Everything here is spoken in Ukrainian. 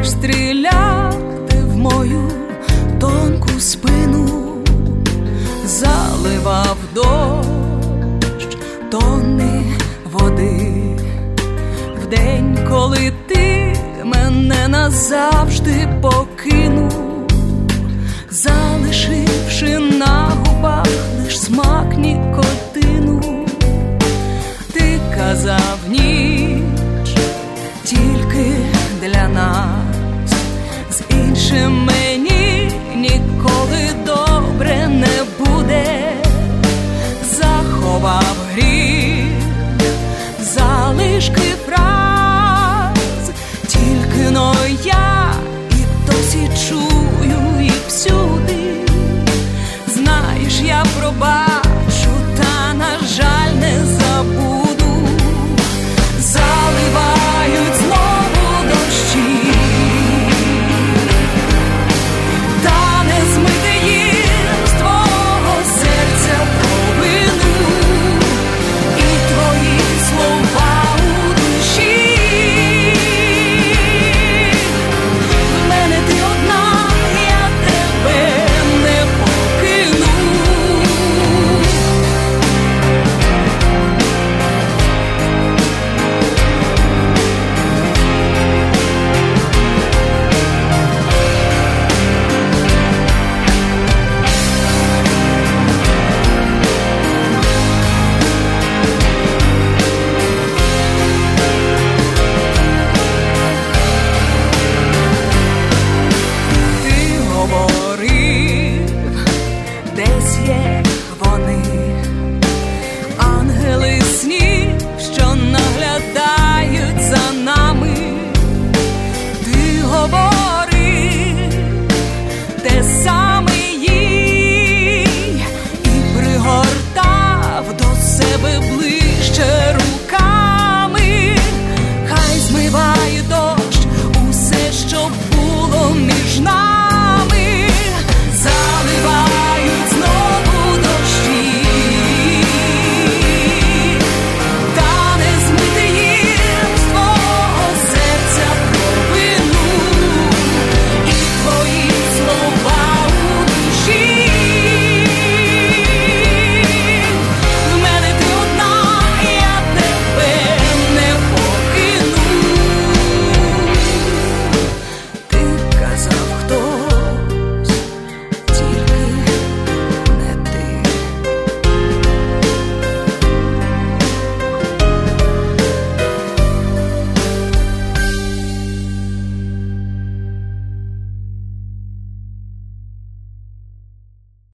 лиш стріляти в мою тонку спину, заливав дощ тонни води. Вдень, коли ти мене назавжди покинув, залишивши на губах лиш смак нікотину, ти казав ніч тільки для нас, з іншим мені ніколи добре не буде. Заховав гріх, залишки